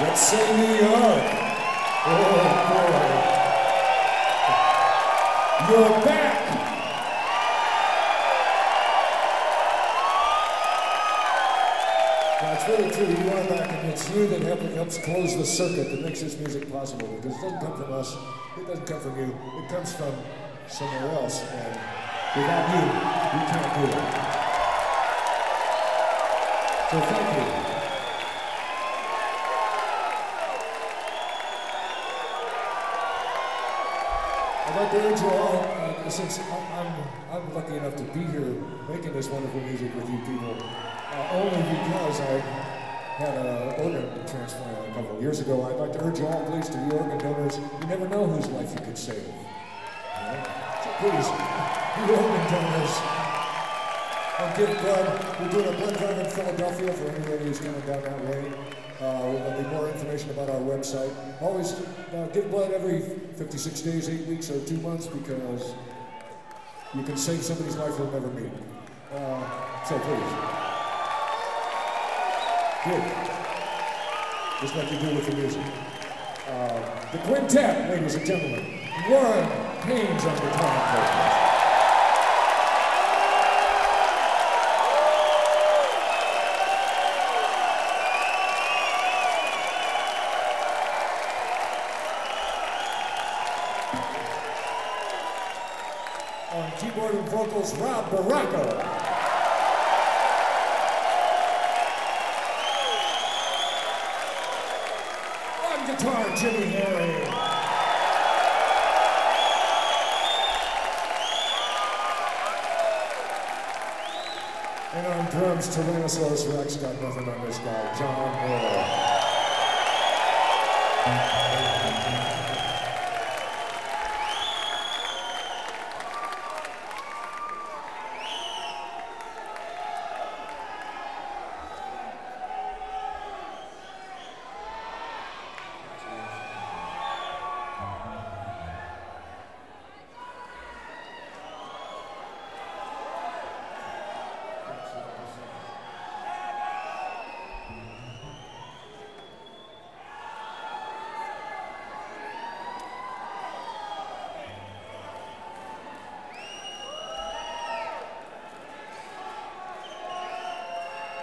Let's say New York. Oh boy. You're back. That's really true. You are back, and it's you that helps close the circuit that makes this music possible. Because it doesn't come from us. It doesn't come from you. It comes from somewhere else. And without you, we can't do it. So thank you. I'd like to urge you all, since I'm lucky enough to be here making this wonderful music with you people, only because I had an organ transplant a couple of years ago. I'd like to urge you all, please, to be organ donors. You never know whose life you could save. So please, be organ donors. And give blood. We're doing a blood drive in Philadelphia for anybody who's coming down that way. There'll be more information about our website. Always give blood every 56 days, 8 weeks, or 2 months because you can save somebody's life you'll never meet. So please. Good. Just like you do with the music. The quintet, ladies and gentlemen. Warren Haynes on guitar. On keyboard and vocals, Rob Baracco. On guitar, Jimmy Harry. And on drums, Tyrannosaurus Rex got nothing on this guy, John Moore.